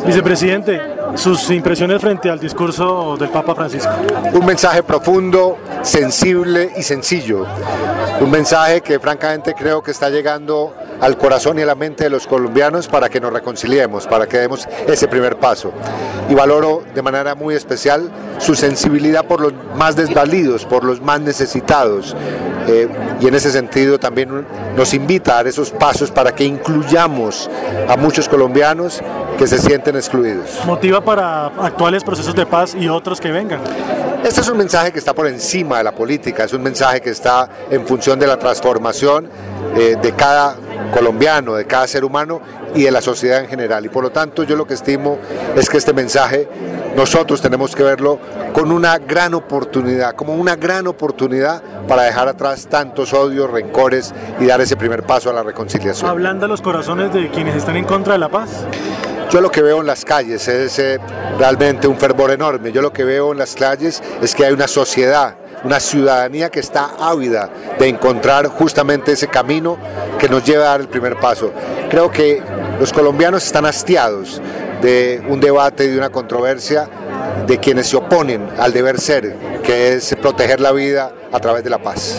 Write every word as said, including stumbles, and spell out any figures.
Vicepresidente, sus impresiones frente al discurso del Papa Francisco. Un mensaje profundo, sensible y sencillo. Un mensaje que francamente creo que está llegando al corazón y a la mente de los colombianos para que nos reconciliemos, para que demos ese primer paso. Y valoro de manera muy especial su sensibilidad por los más desvalidos, por los más necesitados. Eh, y en ese sentido también nos invita a dar esos pasos para que incluyamos a muchos colombianos que se sienten excluidos. ¿Motiva para actuales procesos de paz y otros que vengan? Este es un mensaje que está por encima de la política, es un mensaje que está en función de la transformación eh, de cada colombiano, de cada ser humano y de la sociedad en general. Y por lo tanto yo lo que estimo es que este mensaje nosotros tenemos que verlo con una gran oportunidad, como una gran oportunidad para dejar atrás tantos odios, rencores y dar ese primer paso a la reconciliación. ¿Ablanda los corazones de quienes están en contra de la paz? Yo lo que veo en las calles es eh, realmente un fervor enorme. Yo lo que veo en las calles es que hay una sociedad, una ciudadanía que está ávida de encontrar justamente ese camino que nos lleva a dar el primer paso. Creo que los colombianos están hastiados de un debate y de una controversia de quienes se oponen al deber ser, que es proteger la vida a través de la paz.